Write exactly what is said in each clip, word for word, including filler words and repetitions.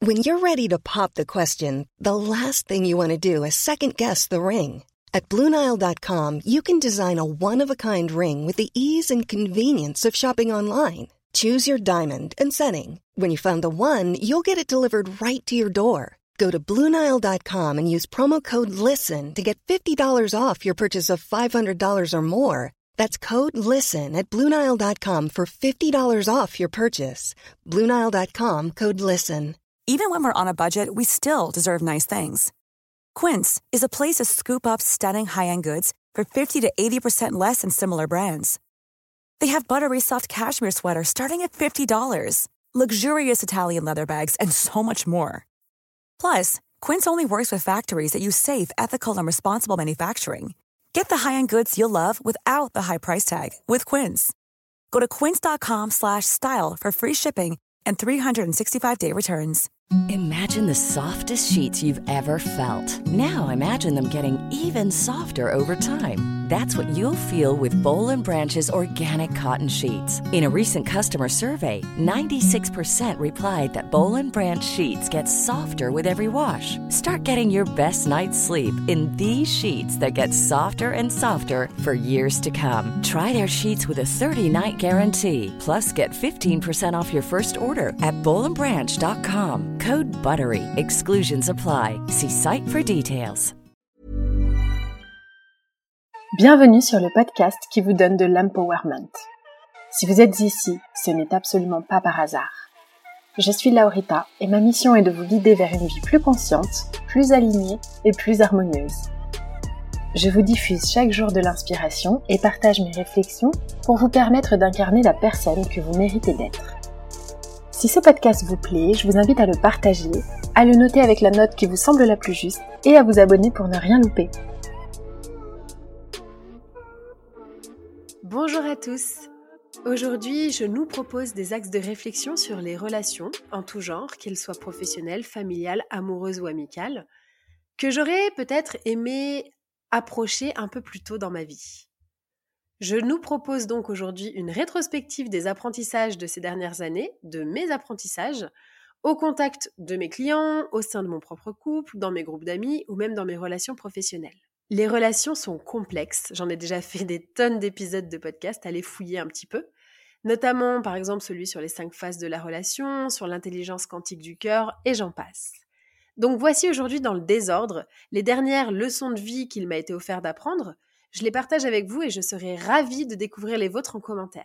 When you're ready to pop the question, the last thing you want to do is second-guess the ring. At Blue Nile dot com, you can design a one-of-a-kind ring with the ease and convenience of shopping online. Choose your diamond and setting. When you find the one, you'll get it delivered right to your door. Go to Blue Nile dot com and use promo code LISTEN to get fifty dollars off your purchase of five hundred dollars or more. That's code LISTEN at Blue Nile dot com for fifty dollars off your purchase. Blue Nile dot com, code LISTEN. Even when we're on a budget, we still deserve nice things. Quince is a place to scoop up stunning high-end goods for fifty to eighty percent less than similar brands. They have buttery soft cashmere sweaters starting at fifty dollars, luxurious Italian leather bags, and so much more. Plus, Quince only works with factories that use safe, ethical, and responsible manufacturing. Get the high-end goods you'll love without the high price tag with Quince. Go to quince.com slash style for free shipping and three sixty-five day returns. Imagine the softest sheets you've ever felt. Now imagine them getting even softer over time. That's what you'll feel with Boll and Branch's organic cotton sheets. In a recent customer survey, ninety-six percent replied that Boll and Branch sheets get softer with every wash. Start getting your best night's sleep in these sheets that get softer and softer for years to come. Try their sheets with a thirty-night guarantee. Plus, get fifteen percent off your first order at boll and branch dot com. Code BUTTERY. Exclusions apply. See site for details. Bienvenue sur le podcast qui vous donne de l'empowerment. Si vous êtes ici, ce n'est absolument pas par hasard. Je suis Laurita et ma mission est de vous guider vers une vie plus consciente, plus alignée et plus harmonieuse. Je vous diffuse chaque jour de l'inspiration et partage mes réflexions pour vous permettre d'incarner la personne que vous méritez d'être. Si ce podcast vous plaît, je vous invite à le partager, à le noter avec la note qui vous semble la plus juste et à vous abonner pour ne rien louper. Bonjour à tous. Aujourd'hui, je nous propose des axes de réflexion sur les relations en tout genre, qu'elles soient professionnelles, familiales, amoureuses ou amicales, que j'aurais peut-être aimé approcher un peu plus tôt dans ma vie. Je nous propose donc aujourd'hui une rétrospective des apprentissages de ces dernières années, de mes apprentissages, au contact de mes clients, au sein de mon propre couple, dans mes groupes d'amis ou même dans mes relations professionnelles. Les relations sont complexes, j'en ai déjà fait des tonnes d'épisodes de podcast à les fouiller un petit peu, notamment par exemple celui sur les cinq phases de la relation, sur l'intelligence quantique du cœur et j'en passe. Donc voici aujourd'hui dans le désordre les dernières leçons de vie qu'il m'a été offert d'apprendre. Je les partage avec vous et je serai ravie de découvrir les vôtres en commentaire.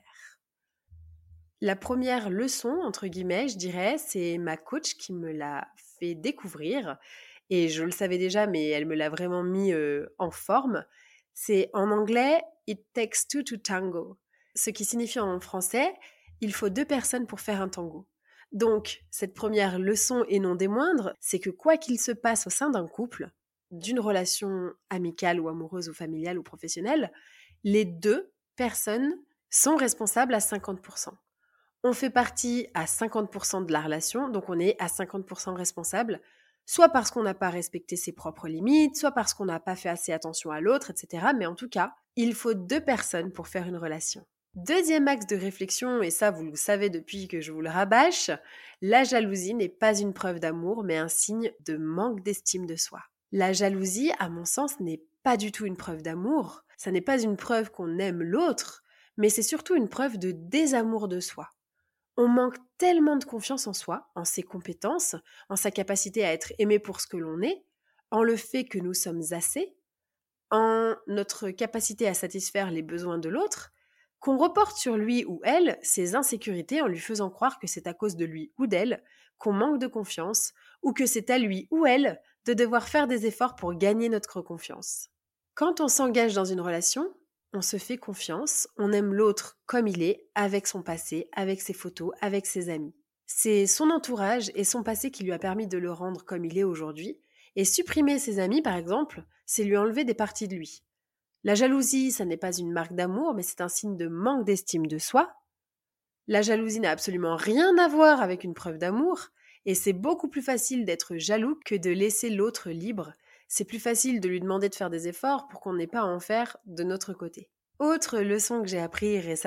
La première leçon, entre guillemets, je dirais, c'est ma coach qui me l'a fait découvrir. Et je le savais déjà, mais elle me l'a vraiment mis euh, en forme. C'est en anglais « It takes two to tango », ce qui signifie en français « Il faut deux personnes pour faire un tango ». Donc, cette première leçon, et non des moindres, c'est que quoi qu'il se passe au sein d'un couple, d'une relation amicale ou amoureuse ou familiale ou professionnelle, les deux personnes sont responsables à cinquante pour cent. On fait partie à cinquante pour cent de la relation, donc on est à cinquante pour cent responsable, soit parce qu'on n'a pas respecté ses propres limites, soit parce qu'on n'a pas fait assez attention à l'autre, et cetera. Mais en tout cas, il faut deux personnes pour faire une relation. Deuxième axe de réflexion, et ça vous le savez depuis que je vous le rabâche, la jalousie n'est pas une preuve d'amour, mais un signe de manque d'estime de soi. La jalousie, à mon sens, n'est pas du tout une preuve d'amour. Ça n'est pas une preuve qu'on aime l'autre, mais c'est surtout une preuve de désamour de soi. On manque tellement de confiance en soi, en ses compétences, en sa capacité à être aimé pour ce que l'on est, en le fait que nous sommes assez, en notre capacité à satisfaire les besoins de l'autre, qu'on reporte sur lui ou elle ses insécurités en lui faisant croire que c'est à cause de lui ou d'elle qu'on manque de confiance ou que c'est à lui ou elle de devoir faire des efforts pour gagner notre confiance. Quand on s'engage dans une relation, on se fait confiance, on aime l'autre comme il est, avec son passé, avec ses photos, avec ses amis. C'est son entourage et son passé qui lui a permis de le rendre comme il est aujourd'hui, et supprimer ses amis, par exemple, c'est lui enlever des parties de lui. La jalousie, ça n'est pas une marque d'amour, mais c'est un signe de manque d'estime de soi. La jalousie n'a absolument rien à voir avec une preuve d'amour, et c'est beaucoup plus facile d'être jaloux que de laisser l'autre libre. C'est plus facile de lui demander de faire des efforts pour qu'on n'ait pas à en faire de notre côté. Autre leçon que j'ai appris récemment,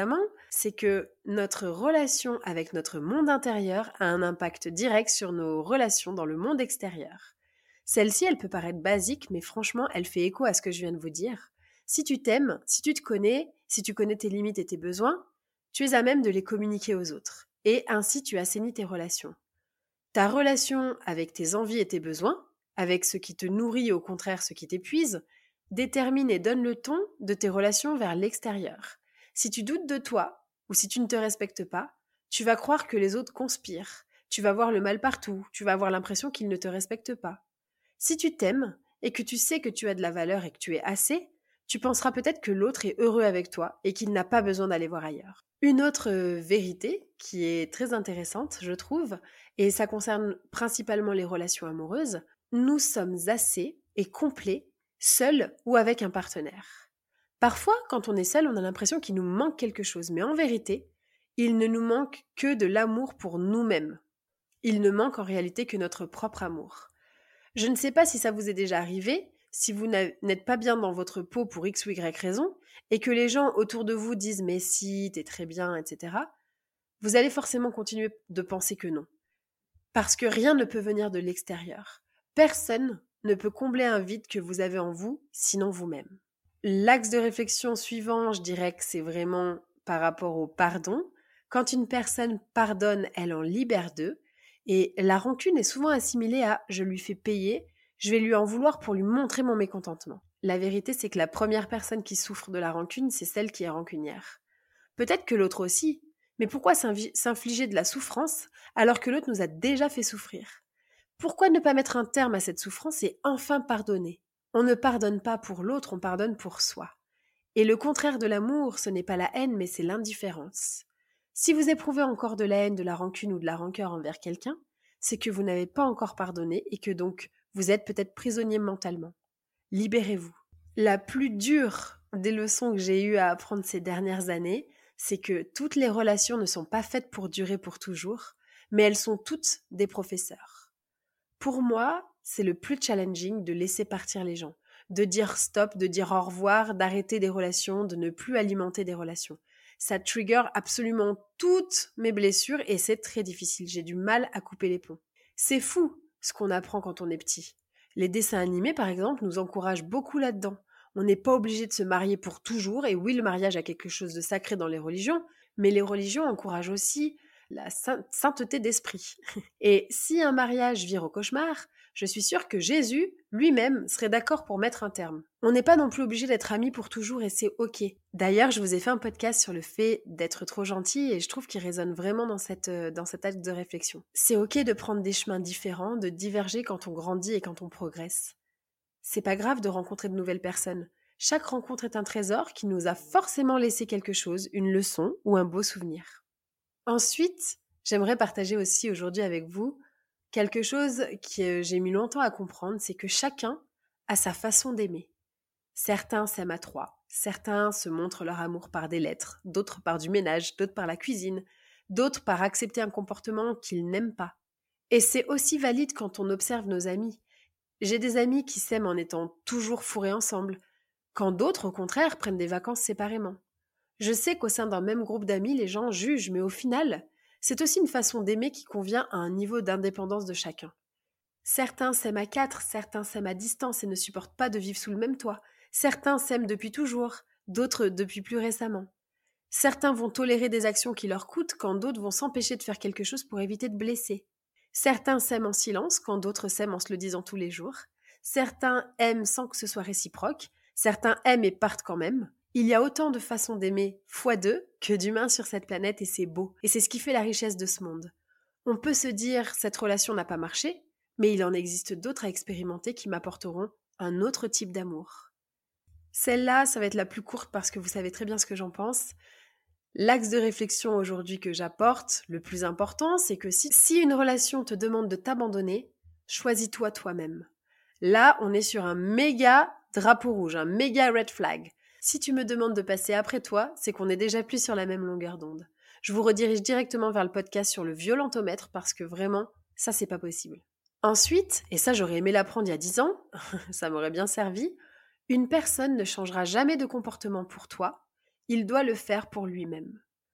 c'est que notre relation avec notre monde intérieur a un impact direct sur nos relations dans le monde extérieur. Celle-ci, elle peut paraître basique, mais franchement, elle fait écho à ce que je viens de vous dire. Si tu t'aimes, si tu te connais, si tu connais tes limites et tes besoins, tu es à même de les communiquer aux autres. Et ainsi, tu assainis tes relations. Ta relation avec tes envies et tes besoins, avec ce qui te nourrit et au contraire ce qui t'épuise, détermine et donne le ton de tes relations vers l'extérieur. Si tu doutes de toi ou si tu ne te respectes pas, tu vas croire que les autres conspirent, tu vas voir le mal partout, tu vas avoir l'impression qu'ils ne te respectent pas. Si tu t'aimes et que tu sais que tu as de la valeur et que tu es assez, tu penseras peut-être que l'autre est heureux avec toi et qu'il n'a pas besoin d'aller voir ailleurs. Une autre vérité qui est très intéressante, je trouve, et ça concerne principalement les relations amoureuses, nous sommes assez et complets, seuls ou avec un partenaire. Parfois, quand on est seul, on a l'impression qu'il nous manque quelque chose, mais en vérité, il ne nous manque que de l'amour pour nous-mêmes. Il ne manque en réalité que notre propre amour. Je ne sais pas si ça vous est déjà arrivé, si vous n'êtes pas bien dans votre peau pour X ou Y raison, et que les gens autour de vous disent « mais si, t'es très bien, et cetera » vous allez forcément continuer de penser que non. Parce que rien ne peut venir de l'extérieur. Personne ne peut combler un vide que vous avez en vous, sinon vous-même. L'axe de réflexion suivant, je dirais que c'est vraiment par rapport au pardon. Quand une personne pardonne, elle en libère deux. Et la rancune est souvent assimilée à « je lui fais payer », je vais lui en vouloir pour lui montrer mon mécontentement. La vérité, c'est que la première personne qui souffre de la rancune, c'est celle qui est rancunière. Peut-être que l'autre aussi, mais pourquoi s'infliger de la souffrance alors que l'autre nous a déjà fait souffrir ? Pourquoi ne pas mettre un terme à cette souffrance et enfin pardonner ? On ne pardonne pas pour l'autre, on pardonne pour soi. Et le contraire de l'amour, ce n'est pas la haine, mais c'est l'indifférence. Si vous éprouvez encore de la haine, de la rancune ou de la rancœur envers quelqu'un, c'est que vous n'avez pas encore pardonné et que donc vous êtes peut-être prisonnier mentalement. Libérez-vous. La plus dure des leçons que j'ai eues à apprendre ces dernières années, c'est que toutes les relations ne sont pas faites pour durer pour toujours, mais elles sont toutes des professeurs. Pour moi, c'est le plus challenging de laisser partir les gens, de dire stop, de dire au revoir, d'arrêter des relations, de ne plus alimenter des relations. Ça trigger absolument toutes mes blessures et c'est très difficile. J'ai du mal à couper les ponts. C'est fou ce qu'on apprend quand on est petit. Les dessins animés, par exemple, nous encouragent beaucoup là-dedans. On n'est pas obligé de se marier pour toujours, et oui, le mariage a quelque chose de sacré dans les religions, mais les religions encouragent aussi la sainteté d'esprit. Et si un mariage vire au cauchemar, je suis sûre que Jésus, lui-même, serait d'accord pour mettre un terme. On n'est pas non plus obligé d'être amis pour toujours et c'est ok. D'ailleurs, je vous ai fait un podcast sur le fait d'être trop gentil et je trouve qu'il résonne vraiment dans cette, dans cet acte de réflexion. C'est ok de prendre des chemins différents, de diverger quand on grandit et quand on progresse. C'est pas grave de rencontrer de nouvelles personnes. Chaque rencontre est un trésor qui nous a forcément laissé quelque chose, une leçon ou un beau souvenir. Ensuite, j'aimerais partager aussi aujourd'hui avec vous quelque chose que j'ai mis longtemps à comprendre, c'est que chacun a sa façon d'aimer. Certains s'aiment à trois, certains se montrent leur amour par des lettres, d'autres par du ménage, d'autres par la cuisine, d'autres par accepter un comportement qu'ils n'aiment pas. Et c'est aussi valide quand on observe nos amis. J'ai des amis qui s'aiment en étant toujours fourrés ensemble, quand d'autres, au contraire, prennent des vacances séparément. Je sais qu'au sein d'un même groupe d'amis, les gens jugent, mais au final, c'est aussi une façon d'aimer qui convient à un niveau d'indépendance de chacun. Certains s'aiment à quatre, certains s'aiment à distance et ne supportent pas de vivre sous le même toit. Certains s'aiment depuis toujours, d'autres depuis plus récemment. Certains vont tolérer des actions qui leur coûtent quand d'autres vont s'empêcher de faire quelque chose pour éviter de blesser. Certains s'aiment en silence quand d'autres s'aiment en se le disant tous les jours. Certains aiment sans que ce soit réciproque. Certains aiment et partent quand même. Il y a autant de façons d'aimer fois deux que d'humains sur cette planète et c'est beau. Et c'est ce qui fait la richesse de ce monde. On peut se dire cette relation n'a pas marché, mais il en existe d'autres à expérimenter qui m'apporteront un autre type d'amour. Celle-là, ça va être la plus courte parce que vous savez très bien ce que j'en pense. L'axe de réflexion aujourd'hui que j'apporte, le plus important, c'est que si, si une relation te demande de t'abandonner, choisis-toi toi-même. Là, on est sur un méga drapeau rouge, un méga red flag. Si tu me demandes de passer après toi, c'est qu'on est déjà plus sur la même longueur d'onde. Je vous redirige directement vers le podcast sur le violentomètre parce que vraiment, ça c'est pas possible. Ensuite, et ça j'aurais aimé l'apprendre il y a dix ans, ça m'aurait bien servi, une personne ne changera jamais de comportement pour toi, il doit le faire pour lui-même.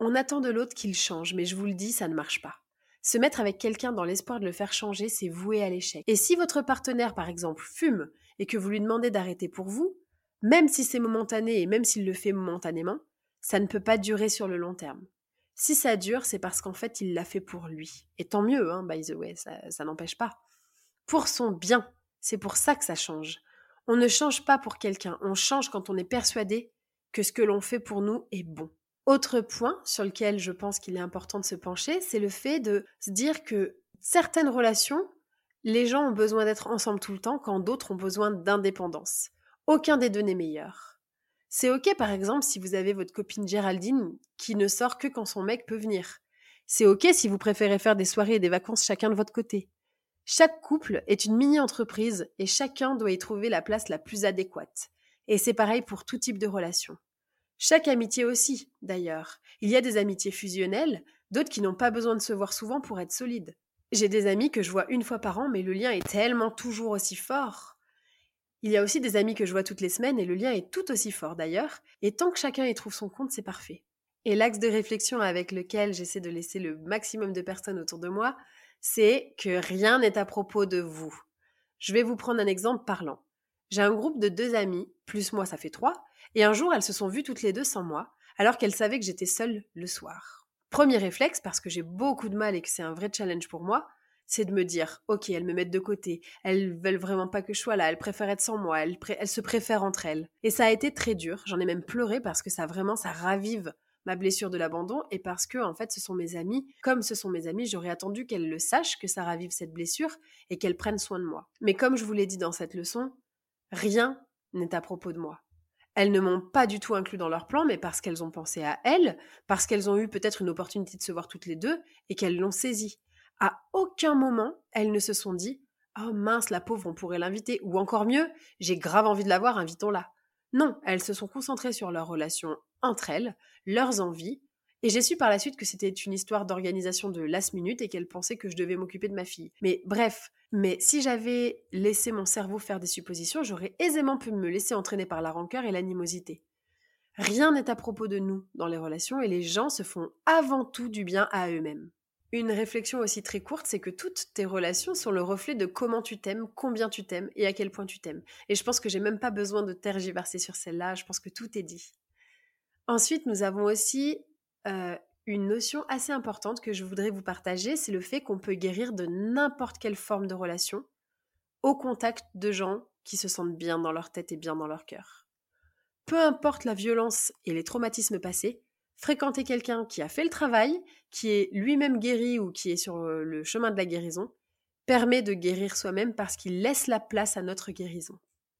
On attend de l'autre qu'il change, mais je vous le dis, ça ne marche pas. Se mettre avec quelqu'un dans l'espoir de le faire changer, c'est voué à l'échec. Et si votre partenaire, par exemple, fume et que vous lui demandez d'arrêter pour vous, même si c'est momentané et même s'il le fait momentanément, ça ne peut pas durer sur le long terme. Si ça dure, c'est parce qu'en fait, il l'a fait pour lui. Et tant mieux, hein, by the way, ça, ça n'empêche pas. Pour son bien, c'est pour ça que ça change. On ne change pas pour quelqu'un, on change quand on est persuadé que ce que l'on fait pour nous est bon. Autre point sur lequel je pense qu'il est important de se pencher, c'est le fait de se dire que certaines relations, les gens ont besoin d'être ensemble tout le temps quand d'autres ont besoin d'indépendance. Aucun des deux n'est meilleur. C'est ok par exemple si vous avez votre copine Géraldine qui ne sort que quand son mec peut venir. C'est ok si vous préférez faire des soirées et des vacances chacun de votre côté. Chaque couple est une mini-entreprise et chacun doit y trouver la place la plus adéquate. Et c'est pareil pour tout type de relation. Chaque amitié aussi, d'ailleurs. Il y a des amitiés fusionnelles, d'autres qui n'ont pas besoin de se voir souvent pour être solides. J'ai des amis que je vois une fois par an, mais le lien est tellement toujours aussi fort. Il y a aussi des amis que je vois toutes les semaines et le lien est tout aussi fort d'ailleurs, et tant que chacun y trouve son compte, c'est parfait. Et l'axe de réflexion avec lequel j'essaie de laisser le maximum de personnes autour de moi, c'est que rien n'est à propos de vous. Je vais vous prendre un exemple parlant. J'ai un groupe de deux amies, plus moi ça fait trois, et un jour elles se sont vues toutes les deux sans moi, alors qu'elles savaient que j'étais seule le soir. Premier réflexe, parce que j'ai beaucoup de mal et que c'est un vrai challenge pour moi, c'est de me dire, ok, elles me mettent de côté, elles veulent vraiment pas que je sois là, elles préfèrent être sans moi, elles, pré- elles se préfèrent entre elles. Et ça a été très dur, j'en ai même pleuré parce que ça vraiment, ça ravive ma blessure de l'abandon et parce que, en fait, ce sont mes amis. Comme ce sont mes amis, j'aurais attendu qu'elles le sachent, que ça ravive cette blessure et qu'elles prennent soin de moi. Mais comme je vous l'ai dit dans cette leçon, rien n'est à propos de moi. Elles ne m'ont pas du tout inclus dans leur plan, mais parce qu'elles ont pensé à elles, parce qu'elles ont eu peut-être une opportunité de se voir toutes les deux et qu'elles l'ont saisie. À aucun moment, elles ne se sont dit « Oh mince, la pauvre, on pourrait l'inviter » ou encore mieux « J'ai grave envie de la voir, invitons-la ». Non, elles se sont concentrées sur leur relation entre elles, leurs envies, et j'ai su par la suite que c'était une histoire d'organisation de last minute et qu'elles pensaient que je devais m'occuper de ma fille. Mais bref, mais si j'avais laissé mon cerveau faire des suppositions, j'aurais aisément pu me laisser entraîner par la rancœur et l'animosité. Rien n'est à propos de nous dans les relations et les gens se font avant tout du bien à eux-mêmes. Une réflexion aussi très courte, c'est que toutes tes relations sont le reflet de comment tu t'aimes, combien tu t'aimes et à quel point tu t'aimes. Et je pense que j'ai même pas besoin de tergiverser sur celle-là, je pense que tout est dit. Ensuite, nous avons aussi euh, une notion assez importante que je voudrais vous partager, c'est le fait qu'on peut guérir de n'importe quelle forme de relation au contact de gens qui se sentent bien dans leur tête et bien dans leur cœur. Peu importe la violence et les traumatismes passés, fréquenter quelqu'un qui a fait le travail, qui est lui-même guéri ou qui est sur le chemin de la guérison, permet de guérir soi-même parce qu'il laisse la place à notre guérison.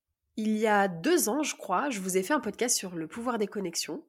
Il y a deux ans, je crois, je vous ai fait un podcast sur le pouvoir des connexions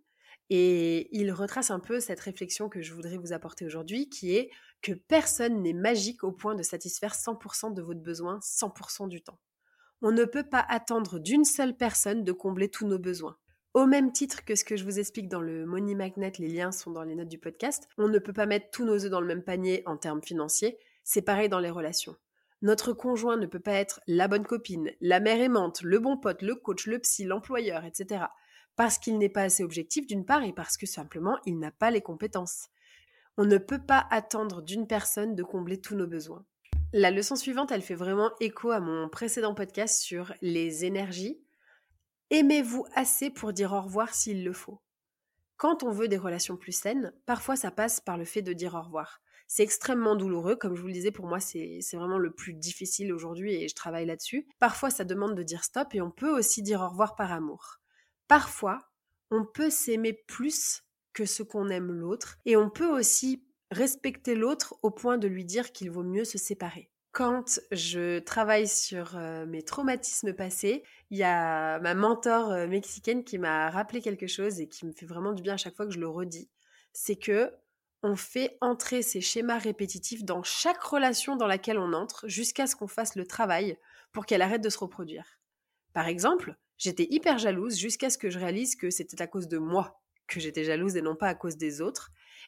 et il retrace un peu cette réflexion que je voudrais vous apporter aujourd'hui qui est que personne n'est magique au point de satisfaire cent pour cent de votre besoin cent pour cent du temps. On ne peut pas attendre d'une seule personne de combler tous nos besoins. Au même titre que ce que je vous explique dans le Money Magnet, les liens sont dans les notes du podcast, on ne peut pas mettre tous nos œufs dans le même panier en termes financiers, c'est pareil dans les relations. Notre conjoint ne peut pas être la bonne copine, la mère aimante, le bon pote, le coach, le psy, l'employeur, et cetera. Parce qu'il n'est pas assez objectif d'une part et parce que simplement il n'a pas les compétences. On ne peut pas attendre d'une personne de combler tous nos besoins. La leçon suivante, elle fait vraiment écho à mon précédent podcast sur les énergies. Aimez-vous assez pour dire au revoir s'il le faut. Quand on veut des relations plus saines, parfois ça passe par le fait de dire au revoir. C'est extrêmement douloureux, comme je vous le disais, pour moi c'est, c'est vraiment le plus difficile aujourd'hui et je travaille là-dessus. Parfois ça demande de dire stop et on peut aussi dire au revoir par amour. Parfois, on peut s'aimer plus que ce qu'on aime l'autre et on peut aussi respecter l'autre au point de lui dire qu'il vaut mieux se séparer. Quand je travaille sur euh, mes traumatismes passés, il y a ma mentor euh, mexicaine qui m'a rappelé quelque chose et qui me fait vraiment du bien à chaque fois que je le redis. C'est que on fait entrer ces schémas répétitifs dans chaque relation dans laquelle on entre jusqu'à ce qu'on fasse le travail pour qu'elle arrête de se reproduire. Par exemple, j'étais hyper jalouse jusqu'à ce que je réalise que c'était à cause de moi que j'étais jalouse et non pas à cause des autres.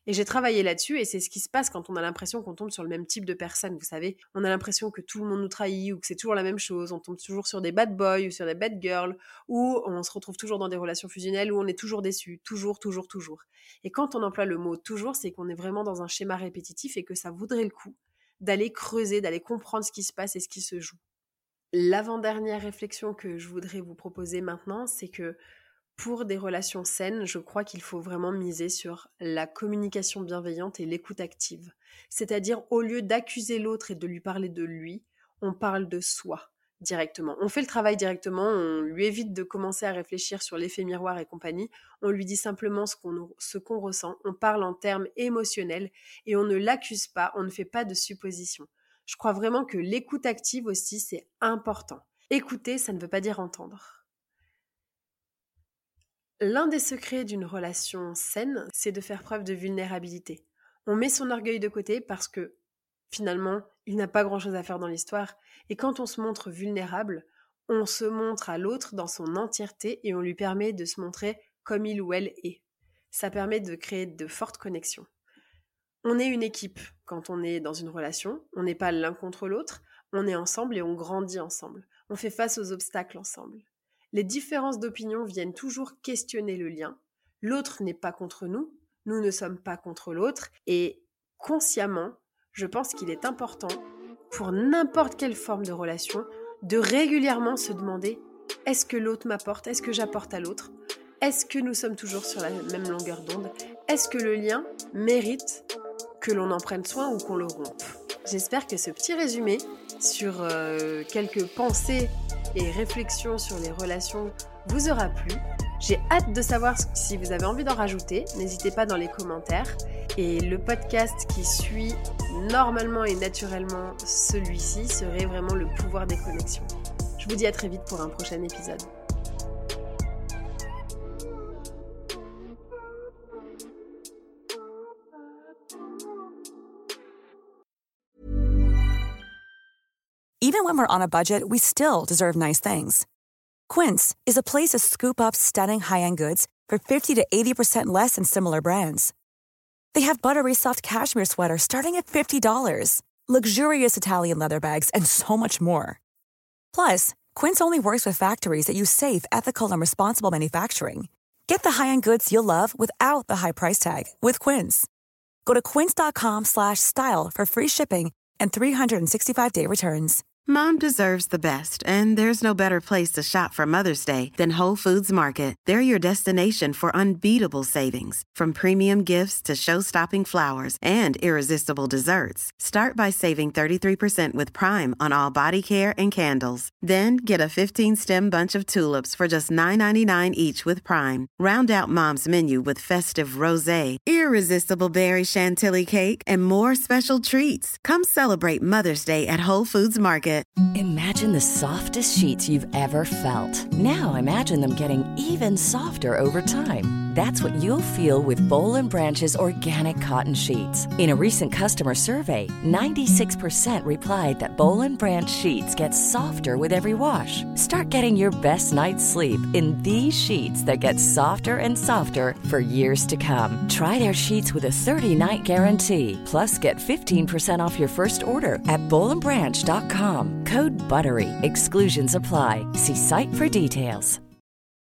Et j'ai travaillé là-dessus et c'est ce qui se passe quand on a l'impression qu'on tombe sur le même type de personne, vous savez. On a l'impression que tout le monde nous trahit ou que c'est toujours la même chose. On tombe toujours sur des bad boys ou sur des bad girls ou on se retrouve toujours dans des relations fusionnelles où on est toujours déçu. Toujours, toujours, toujours. Et quand on emploie le mot « toujours », c'est qu'on est vraiment dans un schéma répétitif et que ça vaudrait le coup d'aller creuser, d'aller comprendre ce qui se passe et ce qui se joue. L'avant-dernière réflexion que je voudrais vous proposer maintenant, c'est que pour des relations saines, je crois qu'il faut vraiment miser sur la communication bienveillante et l'écoute active. C'est-à-dire, au lieu d'accuser l'autre et de lui parler de lui, on parle de soi directement. On fait le travail directement, on lui évite de commencer à réfléchir sur l'effet miroir et compagnie. On lui dit simplement ce qu'on, ce qu'on ressent. On parle en termes émotionnels et on ne l'accuse pas, on ne fait pas de suppositions. Je crois vraiment que l'écoute active aussi, c'est important. Écouter, ça ne veut pas dire entendre. L'un des secrets d'une relation saine, c'est de faire preuve de vulnérabilité. On met son orgueil de côté parce que, finalement, il n'a pas grand-chose à faire dans l'histoire. Et quand on se montre vulnérable, on se montre à l'autre dans son entièreté et on lui permet de se montrer comme il ou elle est. Ça permet de créer de fortes connexions. On est une équipe quand on est dans une relation. On n'est pas l'un contre l'autre. On est ensemble et on grandit ensemble. On fait face aux obstacles ensemble. Les différences d'opinion viennent toujours questionner le lien. L'autre n'est pas contre nous, nous ne sommes pas contre l'autre. Et consciemment, je pense qu'il est important, pour n'importe quelle forme de relation, de régulièrement se demander « est-ce que l'autre m'apporte ? Est-ce que j'apporte à l'autre ? Est-ce que nous sommes toujours sur la même longueur d'onde ? Est-ce que le lien mérite que l'on en prenne soin ou qu'on le rompe ?» J'espère que ce petit résumé sur euh, quelques pensées et réflexions sur les relations vous aura plu. J'ai hâte de savoir si vous avez envie d'en rajouter. N'hésitez pas dans les commentaires. Et le podcast qui suit normalement et naturellement celui-ci serait vraiment le pouvoir des connexions. Je vous dis à très vite pour un prochain épisode. Even when we're on a budget, we still deserve nice things. Quince is a place to scoop up stunning high-end goods for fifty to eighty percent less than similar brands. They have buttery soft cashmere sweaters starting at fifty dollars, luxurious Italian leather bags, and so much more. Plus, Quince only works with factories that use safe, ethical, and responsible manufacturing. Get the high-end goods you'll love without the high price tag with Quince. Go to quince.com slash style for free shipping and three sixty-five day returns. Mom deserves the best, and there's no better place to shop for Mother's Day than Whole Foods Market. They're your destination for unbeatable savings, from premium gifts to show-stopping flowers and irresistible desserts. Start by saving thirty-three percent with Prime on all body care and candles. Then get a fifteen-stem bunch of tulips for just nine ninety-nine each with Prime. Round out Mom's menu with festive rosé, irresistible berry chantilly cake, and more special treats. Come celebrate Mother's Day at Whole Foods Market. Imagine the softest sheets you've ever felt. Now imagine them getting even softer over time. That's what you'll feel with Boll and Branch's organic cotton sheets. In a recent customer survey, ninety-six percent replied that Boll and Branch sheets get softer with every wash. Start getting your best night's sleep in these sheets that get softer and softer for years to come. Try their sheets with a thirty-night guarantee. Plus, get fifteen percent off your first order at boll and branch dot com. Code BUTTERY. Exclusions apply. See site for details.